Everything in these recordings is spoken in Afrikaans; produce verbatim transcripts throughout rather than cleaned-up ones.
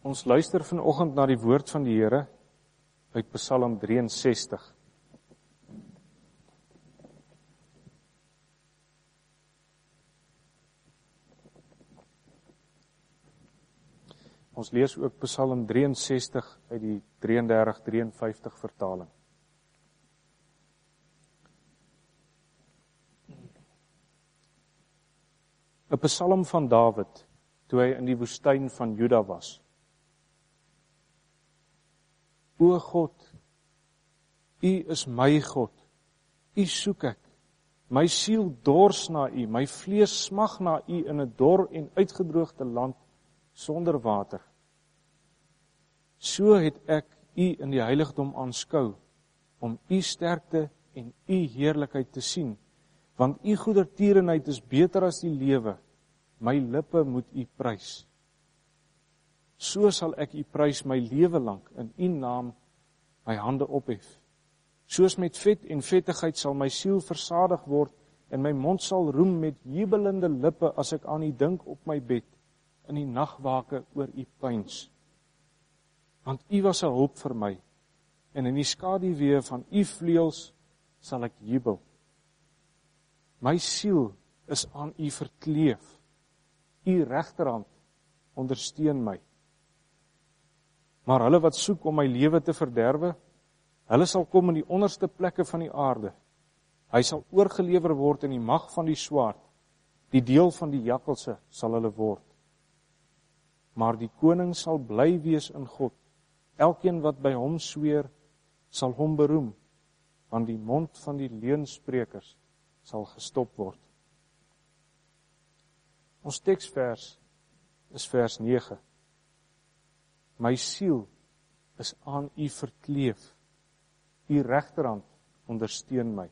Ons luister vanoggend na die woord van die Here uit Psalm drieënsestig. Ons lees ook Psalm drieënsestig uit die drie drie drie vyf vertaling. Een psalm van Dawid, toe hy in die woestyn van Juda was. O God, U is my God, U soek ek, my siel dors na U, my vlees smag na U in 'n dor en uitgedroogde land sonder water. So het ek U in die heiligdom aanskou, om U sterkte en U heerlikheid te sien, want U goedertierenheid is beter as die lewe, my lippe moet U prys. So sal ek U prys my lewe lank, in U naam my hande ophef. Soos met vet en vettigheid sal my siel versadig word, en my mond sal roem met jubelende lippe, as ek aan U dink op my bed, in die nagwake oor U pyns. Want U was 'n hulp vir my, en in die skaduwee van U vleuels sal ek jubel. My siel is aan U verkleef, U regterhand ondersteun my. Maar hulle wat soek om my lewe te verderwe, hulle sal kom in die onderste plekke van die aarde. Hy sal oorgelewer word in die mag van die swaard, die deel van die jakkalse sal hulle word. Maar die koning sal bly wees in God, elkeen wat by hom sweer, sal hom beroem, want die mond van die leuensprekers sal gestop word. Ons teksvers is vers nege. My siel is aan U verkleef, U regterhand ondersteun my.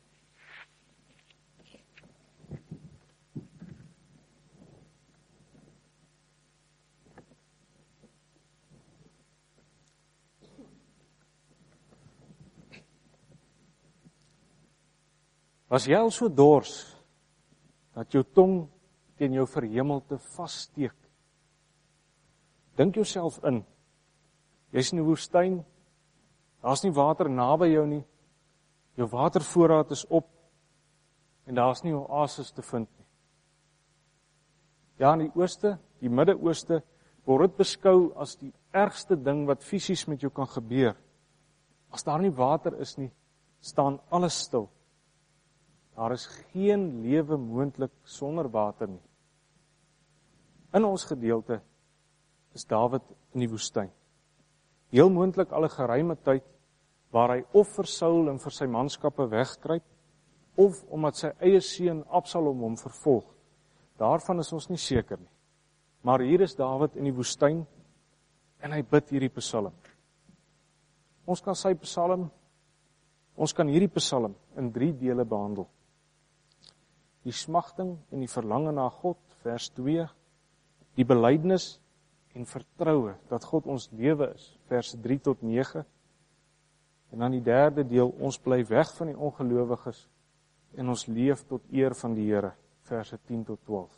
Was jy al so dors, dat jou tong teen jou verhemelte vassteek? Dink jouself in, jy's in die woestyn, daar's nie water naby jou nie, jou watervoorraad is op, en daar's nie oases te vind nie. Ja, in die ooste, die Midde-Ooste, word dit beskou as die ergste ding wat fisies met jou kan gebeur. As daar nie water is nie, staan alles stil. Daar is geen lewe moontlik sonder water nie. In ons gedeelte is Dawid in die woestyn. Heel moontlik al 'n geruime tyd, waar hy of vir Saul en vir sy manskappe wegkruip, of omdat sy eie seun Absalom hom vervolg. Daarvan is ons nie seker nie. Maar hier is Dawid in die woestyn, en hy bid hierdie psalm. Ons kan sy psalm, ons kan hierdie psalm in drie dele behandel. Die smagting en die verlange na God, vers twee, die belydenis en vertroue dat God ons lewe is, vers drie tot nege, en dan die derde deel, ons bly weg van die ongelowiges, en ons leef tot eer van die Here, verse tien tot twaalf.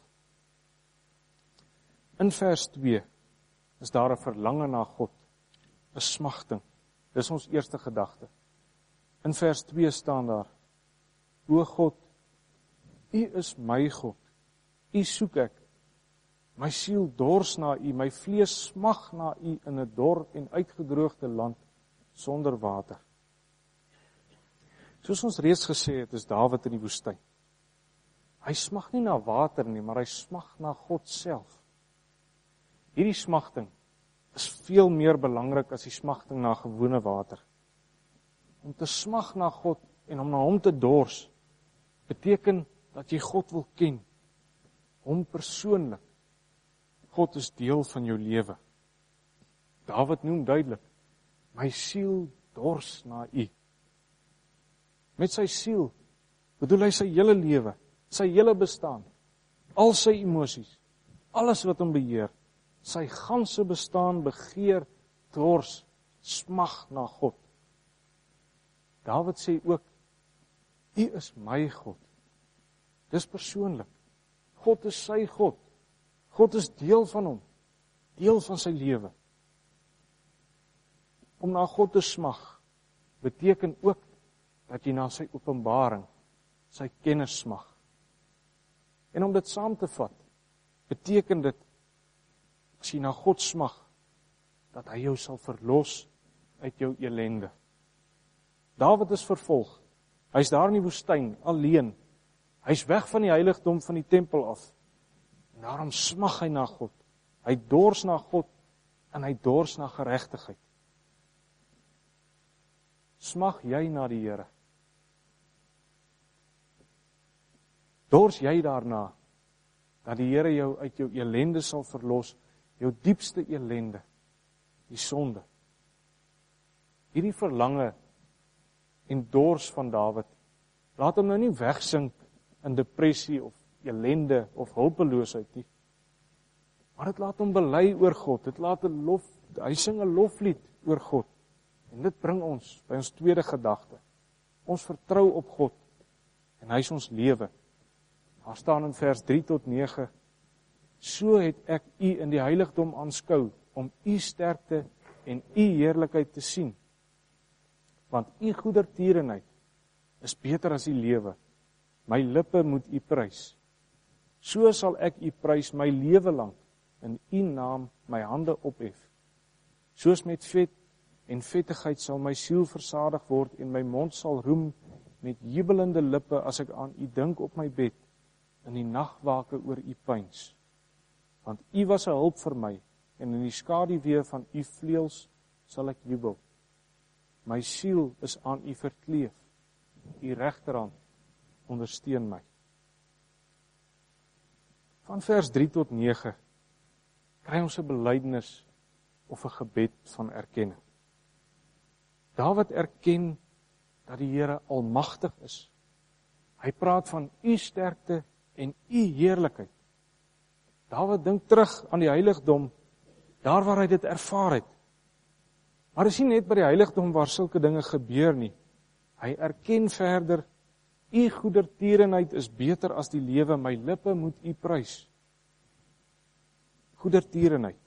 In vers twee is daar 'n verlange na God, 'n smagting, dis ons eerste gedagte. In vers twee staan daar, O God, U is my God, U soek ek, my siel dors na U, my vlees smag na U in 'n dor en uitgedroogde land sonder water. Soos ons reeds gesê het, is Dawid in die woestyn. Hy smag nie na water nie, maar hy smag na God self. Hierdie smagting is veel meer belangrik as die smagting na gewone water. Om te smag na God en om na hom te dors, beteken dat jy God wil ken, hom persoonlik. God is deel van jou lewe. Dawid noem duidelik, my siel dors na U. Met sy siel bedoel hy sy hele lewe, sy hele bestaan, al sy emosies, alles wat hom beheer, sy ganse bestaan begeer, dors, smag na God. Dawid sê ook, U is my God. Dis persoonlik. God is sy God. God is deel van hom, deel van sy lewe. Om na God te smag, beteken ook dat jy na sy openbaring, sy kennis smag. En om dit saam te vat, beteken dit, as jy na God smag, dat hy jou sal verlos uit jou elende. Dawid is vervolg. Hy is daar in die woestyn, alleen. Hy is weg van die heiligdom van die tempel af. En daarom smag hy na God. Hy dors na God en hy dors na geregtigheid. Smag jy na die Here? Dors jy daarna dat die Here jou uit jou elende sal verlos, jou diepste elende, die sonde. Hierdie verlange en dors van Dawid, laat hom nou nie wegsink in depressie of elende of hulpeloosheid nie. Maar dit laat hom bely oor God, dit laat 'n lof, hy sing 'n loflied oor God. En dit bring ons by ons tweede gedagte. Ons vertrou op God en hy is ons lewe. Daar staan in vers drie tot nege, so het ek u in die heiligdom aanskou om u sterkte en u heerlikheid te sien. Want u goedertierenheid is beter as die lewe. My lippe moet u prys. So sal ek u prys my lewe lank, in u naam my hande ophef. Soos met vet en vettigheid sal my siel versadig word en my mond sal roem met jubelende lippe as ek aan u dink op my bed, in die nagwake oor u pyns. Want u was 'n hulp vir my, en in die skaduwee van u vleuels sal ek jubel. My siel is aan u verkleef, u regterhand ondersteun my. Van vers drie tot nege kry ons 'n belydenis of 'n gebed van erkenning. Dawid erken dat die Here almagtig is. Hy praat van u sterkte en u heerlikheid. Dawid dink terug aan die heiligdom, daar waar hy dit ervaar het. Maar dit is nie net by die heiligdom waar sulke dinge gebeur nie. Hy erken verder, u goedertierenheid is beter as die lewe, my lippe moet u prys. Goedertierenheid.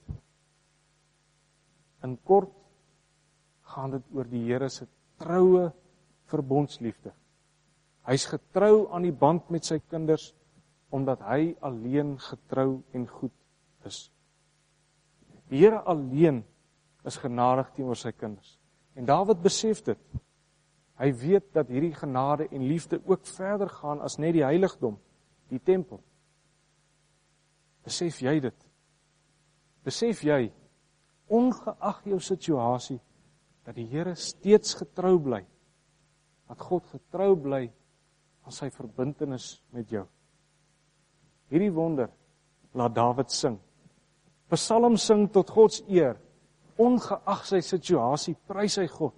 In kort gaan dit oor die Here se troue verbondsliefde. Hy is getrou aan die band met sy kinders, omdat hy alleen getrou en goed is. Die Here alleen is genadig teenoor sy kinders. En Dawid besef dit. Hy weet dat hierdie genade en liefde ook verder gaan as net die heiligdom, die tempel. Besef jy dit? Besef jy, ongeag jou situasie, dat die Here steeds getrou bly, dat God getrou bly aan sy verbintenis met jou. Hierdie wonder laat Dawid sing. Psalm sing tot Gods eer, ongeag sy situasie, prys hy God.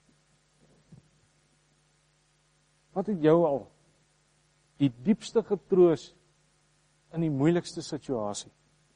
Wat het jou al die diepste getroos in die moeilikste situasie?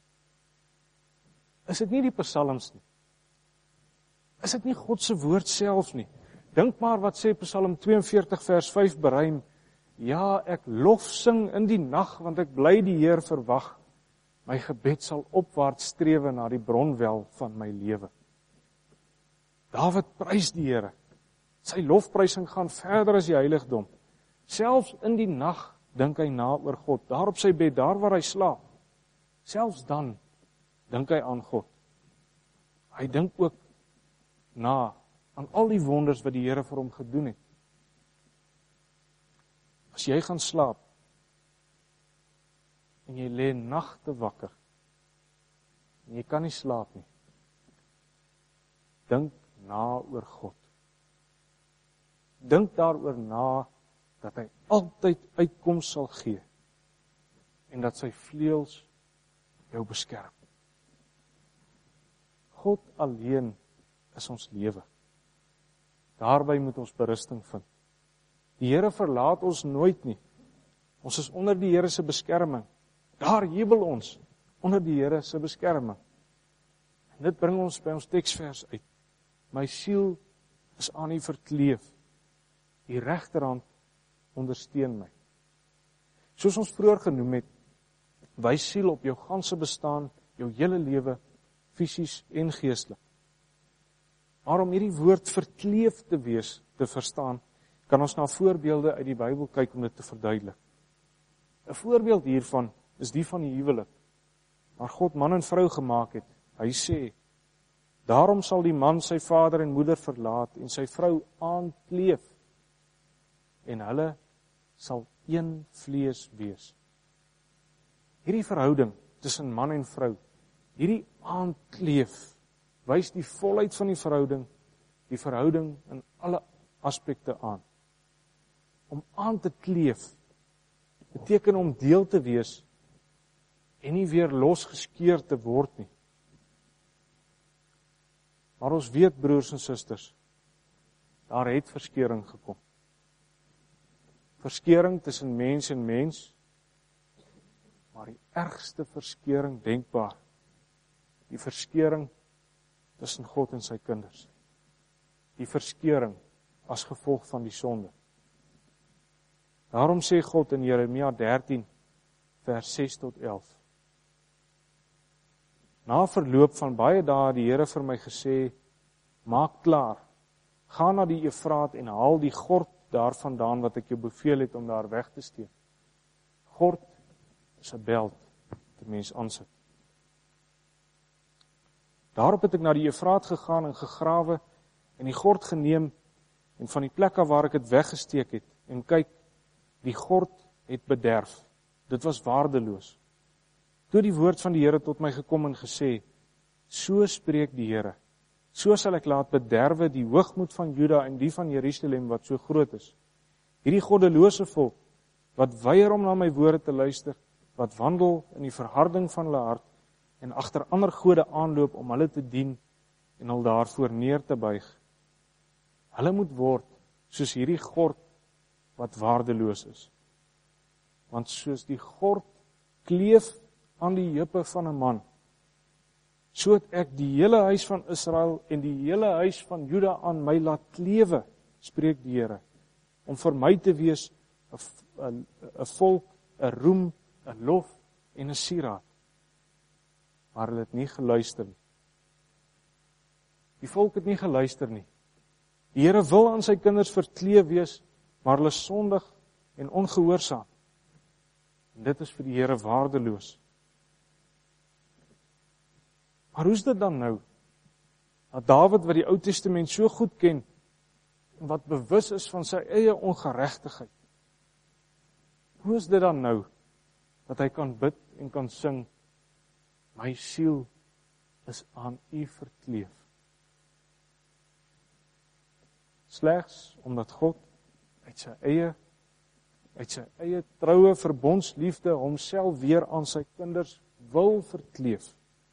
Is dit nie die psalms nie? Is dit nie God se woord self nie? Dink maar wat sê Psalm twee en veertig vers vyf bereim, ja, ek lof sing in die nag, want ek bly die Heer verwag. My gebed sal opwaarts strewe na die bronwel van my lewe. Dawid prys die Here. Sy lofprysing gaan verder as die heiligdom. Selfs in die nag dink hy na oor God, daar op sy bed, daar waar hy slaap. Selfs dan dink hy aan God. Hy dink ook na aan al die wonders wat die Here vir hom gedoen het. As jy gaan slaap en jy lê nagte wakker en jy kan nie slaap nie, dink na oor God. Dink daaroor na dat hy altyd uitkoms sal gee en dat sy vleuels jou beskerm. God alleen is ons lewe. Daarby moet ons berusting vind. Die Here verlaat ons nooit nie. Ons is onder die Here se beskerming. Daar jubel ons onder die Here se beskerming. En dit bring ons by ons teksvers uit. My siel is aan U verkleef. Die regterhand ondersteun my. Soos ons vroeër genoem het, wys siel op jou ganse bestaan, jou hele lewe, fisies en geestelik. Maar om hierdie woord verkleef te wees, te verstaan, kan ons na voorbeelde uit die Bybel kyk om dit te verduidelik. 'n Voorbeeld hiervan is die van die huwelik, waar God man en vrou gemaak het. Hy sê, daarom sal die man sy vader en moeder verlaat en sy vrou aankleef, en hulle sal een vlees wees. Hierdie verhouding tussen man en vrou, hierdie aankleef, wys die volheid van die verhouding, die verhouding in alle aspekte aan. Om aan te kleef, beteken om deel te wees, en nie weer losgeskeur te word nie. Maar ons weet, broers en susters, daar het verskeuring gekom. Verskeuring tussen mens en mens, maar die ergste verskeuring denkbaar, die verskeuring tussen God en sy kinders. Die verskeuring as gevolg van die sonde. Daarom sê God in Jeremia dertien, vers ses tot elf. Na verloop van baie dae het die Here vir my gesê, maak klaar, ga na die Efraat en haal die gord daarvandaan wat ek jou beveel het om daar weg te steek. Gord is 'n beld wat 'n mens aansit. Daarop het ek na die Efraat gegaan en gegrawe en die gord geneem en van die plek af waar ek het weggesteek het en kyk, die gord het bederf. Dit was waardeloos. Toe die woord van die Here tot my gekom en gesê, so spreek die Here, so sal ek laat bederwe die hoogmoed van Juda en die van Jerusalem wat so groot is. Hierdie goddelose volk, wat weier om na my woorde te luister, wat wandel in die verharding van hulle hart en agter ander gode aanloop om hulle te dien en hul daarvoor neer te buig. Hulle moet word soos hierdie gord wat waardeloos is. Want soos die gord kleef aan die heupe van 'n man, so het ek die hele huis van Israel en die hele huis van Juda aan my laat klewe, spreek die Here, om vir my te wees 'n 'n volk, 'n roem, 'n lof en 'n sieraad. Maar hulle het nie geluister nie. Die volk het nie geluister nie. Die Here wil aan sy kinders verkleef wees, maar hulle sondig en ongehoorsaam. En dit is vir die Here waardeloos. Maar hoe is dit dan nou, dat Dawid wat die Ou Testament so goed ken, en wat bewus is van sy eie ongeregtigheid, hoe is dit dan nou, dat hy kan bid en kan sing, my siel is aan U verkleef? Slegs omdat God uit sy eie, uit sy eie troue verbondsliefde homself weer aan sy kinders wil verkleef.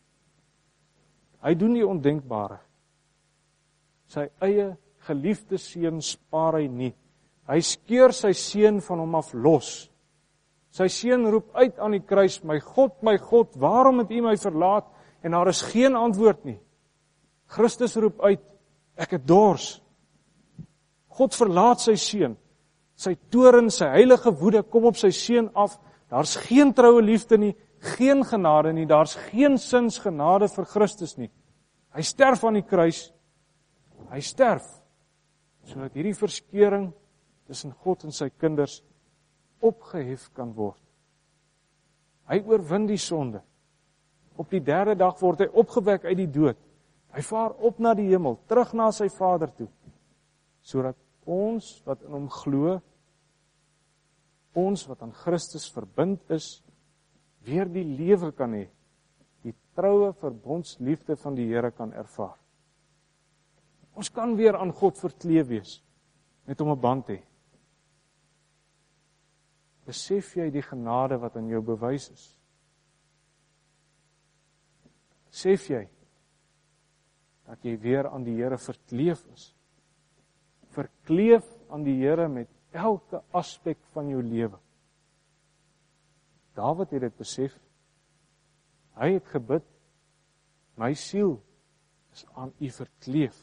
Hy doen die ondenkbare. Sy eie geliefde seun spaar hy nie. Hy skeur sy seun van hom af los. Sy seun roep uit aan die kruis, my God, my God, waarom het U my verlaat? En daar is geen antwoord nie. Christus roep uit, ek het dors. God verlaat sy seun. Sy toorn, sy heilige woede kom op sy seun af. Daar's geen troue liefde nie, geen genade nie, daar's geen sins genade vir Christus nie. Hy sterf aan die kruis. Hy sterf sodat hierdie verskeuring tussen God en sy kinders opgehef kan word. Hy oorwin die sonde. Op die derde dag word hy opgewek uit die dood. Hy vaar op na die hemel, terug na sy Vader toe, sodat ons wat in hom glo, ons wat aan Christus verbind is, weer die lewe kan hê, die troue verbondsliefde van die Here kan ervaar. Ons kan weer aan God verkleef wees, met hom 'n band hê. Besef jy die genade wat aan jou bewys is? Besef jy dat jy weer aan die Here verkleef is? Verkleef aan die Here met elke aspek van jou lewe. Dawid het dit besef. Hy het gebid, my siel is aan U verkleef.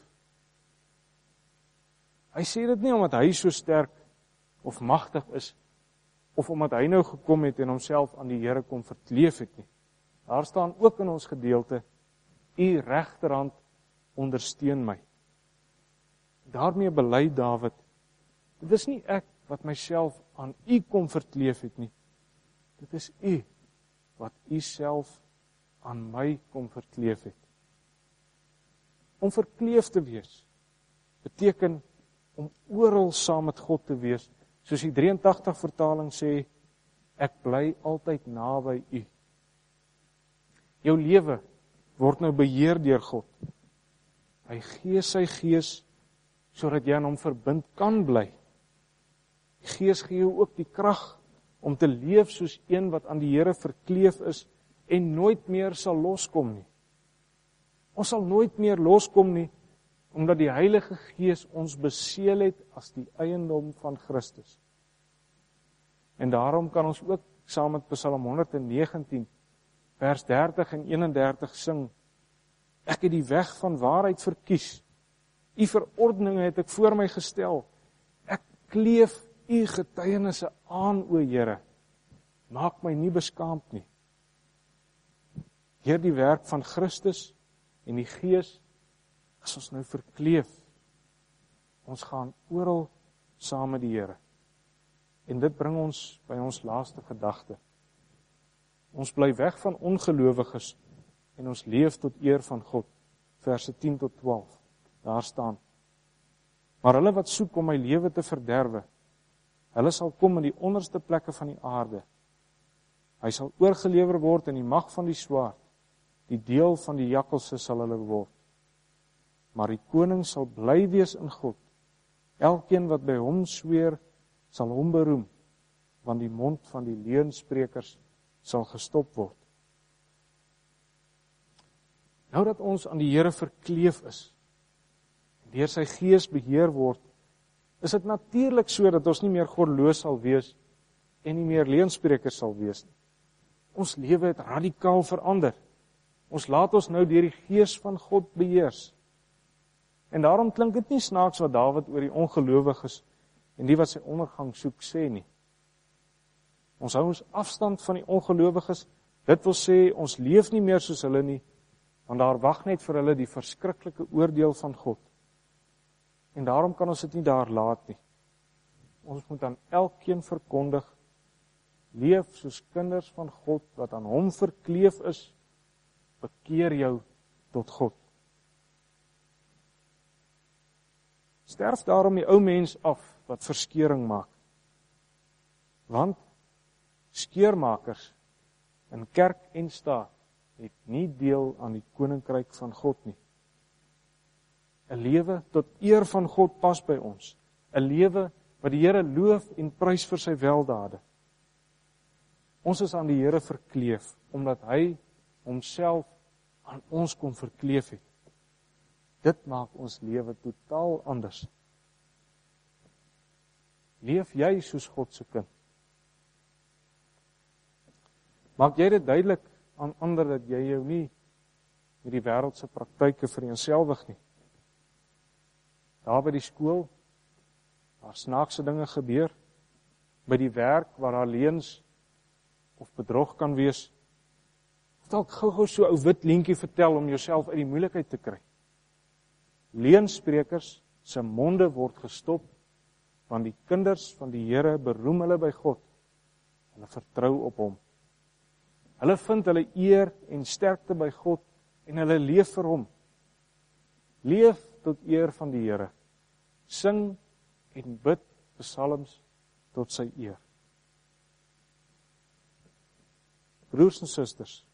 Hy sê dit nie omdat hy so sterk of magtig is, of omdat hy nou gekom het en homself aan die Here kom verkleef het nie. Daar staan ook in ons gedeelte, U regterhand ondersteun my. Daarmee bely Dawid, dit is nie ek wat myself aan u kom verkleef het nie. Dit is u wat u self aan my kom verkleef het. Om verkleef te wees, beteken om oral saam met God te wees, soos die drie en tagtig vertaling sê, ek bly altyd naby u. Jou lewe word nou beheer deur God. Hy gee sy gees, sodat jy aan hom verbind kan bly. Die Gees gee jou ook die krag om te leef soos een wat aan die Here verkleef is en nooit meer sal loskom nie. Ons sal nooit meer loskom nie, omdat die Heilige Gees ons beseël het as die eiendom van Christus. En daarom kan ons ook saam met Psalm honderd negentien, vers dertig en eenendertig sing, ek het die weg van waarheid verkies, u verordeninge het ek voor my gestel, ek kleef u getuienisse aan, o Here, maak my nie beskaamd nie. Deur die werk van Christus en die Gees, as ons nou verkleef, ons gaan oral saam met die Here. En dit bring ons by ons laaste gedagte. Ons bly weg van ongelowiges en ons leef tot eer van God. Verse tien tot twaalf, daar staan, maar hulle wat soek om my lewe te verderwe, hulle sal kom in die onderste plekke van die aarde. Hy sal oorgelewer word in die mag van die swaard, die deel van die jakkalse sal hulle word. Maar die koning sal bly wees in God. Elkeen wat by hom sweer, sal hom beroem, want die mond van die leuensprekers sal gestop word. Nou dat ons aan die Here verkleef is, en deur sy Gees beheer word, is dit natuurlik so dat ons nie meer goddeloos sal wees en nie meer leuensprekers sal wees nie. Ons lewe het radikaal verander. Ons laat ons nou deur die Gees van God beheers. En daarom klink dit nie snaaks wat Dawid oor die ongelowiges en die wat sy ondergang soek sê nie. Ons hou ons afstand van die ongelowiges, dit wil sê ons leef nie meer soos hulle nie, want daar wag net vir hulle die verskriklike oordeel van God. En daarom kan ons dit nie daar laat nie. Ons moet aan elkeen verkondig, leef soos kinders van God, wat aan hom verkleef is, bekeer jou tot God. Sterf daarom die ou mens af, wat verskeuring maak. Want skeurmakers in kerk en staat het nie deel aan die koninkryk van God nie. 'n Lewe tot eer van God pas by ons. 'n Lewe wat die Here loof en prys vir sy weldade. Ons is aan die Here verkleef, omdat hy homself aan ons kom verkleef het. Dit maak ons lewe totaal anders. Leef jy soos God se kind? Maak jy dit duidelik aan ander dat jy jou nie met die wêreldse praktyke vereenselwig nie? Daar by die skool, waar snaakse dinge gebeur, by die werk waar daar leuns of bedrog kan wees, of dalk gou-gou so 'n ou wit leentjie vertel om jouself uit die moeilikheid te kry. Leuensprekers se monde word gestop, want die kinders van die Here beroem hulle by God. Hulle vertrou op hom. Hulle vind hulle eer en sterkte by God en hulle leef vir hom. Leef tot eer van die Here. Sing en bid psalms tot sy eer. Broers en susters,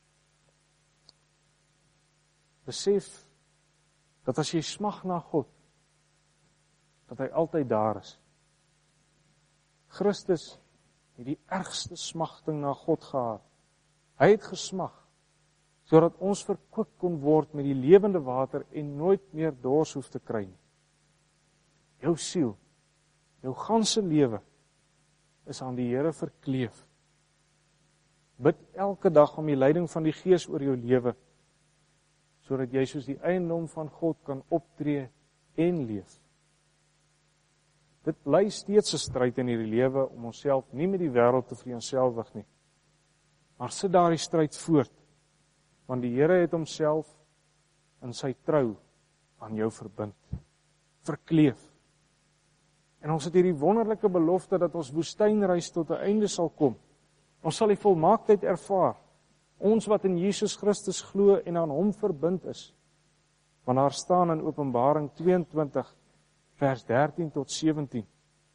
besef dat as jy smag na God, dat hy altyd daar is. Christus het die ergste smagting na God gehad. Hy het gesmag, sodat ons verkoop kon word met die lewende water en nooit meer dors hoef te kry nie. Jou siel, jou ganse lewe is aan die Here verkleef. Bid elke dag om die leiding van die Gees oor jou lewe, sodat jy soos die eiendom van God kan optree en leef. Dit bly steeds 'n stryd in hierdie lewe om onsself nie met die wêreld te vereenselwig nie. Maar sit daardie stryd voort, want die Here het homself in sy trou aan jou verbind. verkleef. En ons het hierdie wonderlike belofte dat ons woestynreis tot 'n einde sal kom. Ons sal die volmaaktheid ervaar. Ons wat in Jesus Christus glo en aan hom verbind is. Want daar staan in Openbaring tweeëntwintig vers dertien tot sewentien.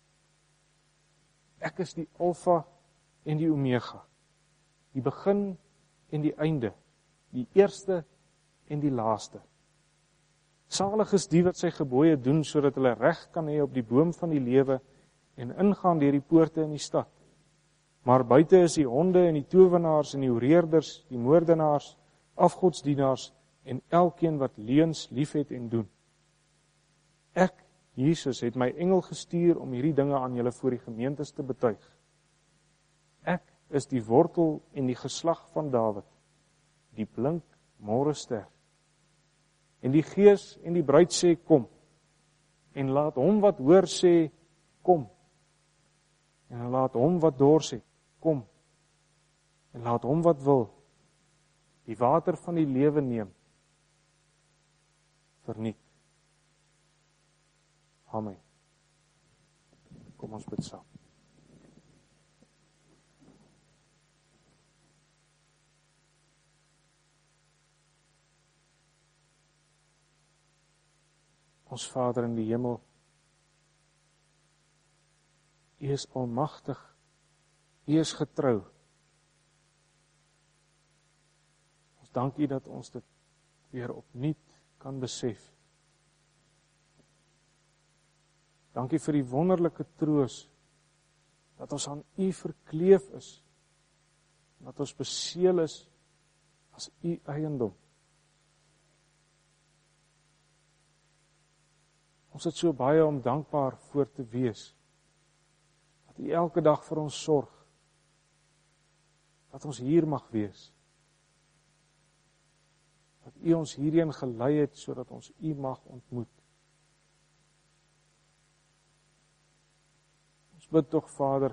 Ek is die Alfa en die Omega, die begin en die einde, die eerste en die laaste. Salig is die wat sy gebooie doen, sodat hulle reg kan hê op die boom van die lewe en ingaan deur die poorte in die stad. Maar buite is die honde en die towenaars en die hoereerders, die moordenaars, afgodsdienaars en elkeen wat leuns liefhet en doen. Ek, Jesus, het my engel gestuur om hierdie dinge aan julle voor die gemeentes te betuig. Ek is die wortel en die geslag van Dawid, die blink môrester. En die Gees en die bruid sê, kom. En laat hom wat hoor sê, kom. En laat hom wat dors het, kom. En laat hom wat wil, die water van die lewe neem. Verniet. Amen. Kom ons bid saam. Ons Vader in die hemel, U is almagtig, U is getrou. Ons dank U dat ons dit weer opnuut kan besef. Dankie vir die wonderlike troos, dat ons aan U verkleef is, dat ons beseël is as U eiendom. Ons het so baie om dankbaar voor te wees, dat U elke dag vir ons sorg, dat ons hier mag wees, dat U ons hierheen gelei het, sodat ons U mag ontmoet. Ons bid tog, Vader,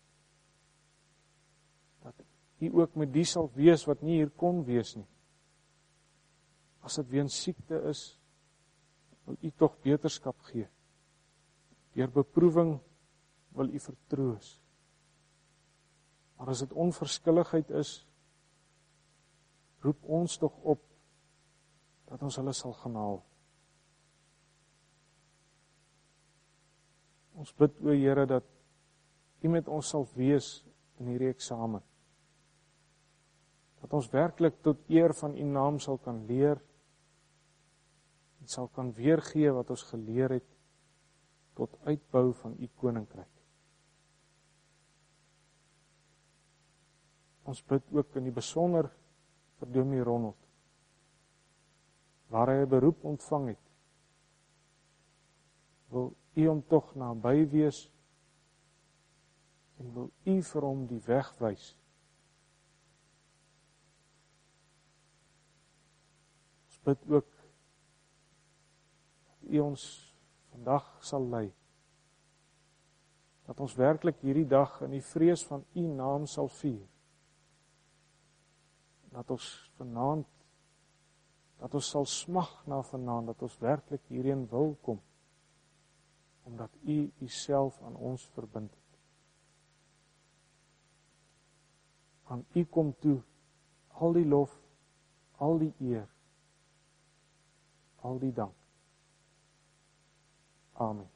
dat U ook met die sal wees wat nie hier kon wees nie. As dit weens siekte is, wil U tog beterskap gee. Deur beproewing wil U vertroos. Maar as dit onverskilligheid is, roep ons tog op, dat ons hulle sal gaan haal. Ons bid, o Here, dat U met ons sal wees in hierdie eksamen. Dat ons werklik tot eer van U naam sal kan leer, en sal kan weergee wat ons geleer het, tot uitbou van U koninkryk. Ons bid ook in die besonder vir Dominee Ronald, waar hy 'n beroep ontvang het. Wil U hom tog naby wees, en wil U vir hom die weg wys. Ons bid ook dat U ons vandag sal lei, dat ons werklik hierdie dag in die vrees van U naam sal vier, dat ons vanaand, dat ons sal smag na vanaand, dat ons werklik hierheen wil kom, omdat U Uself aan ons verbind het. Aan U kom toe al die lof, al die eer, al die dank. Amen.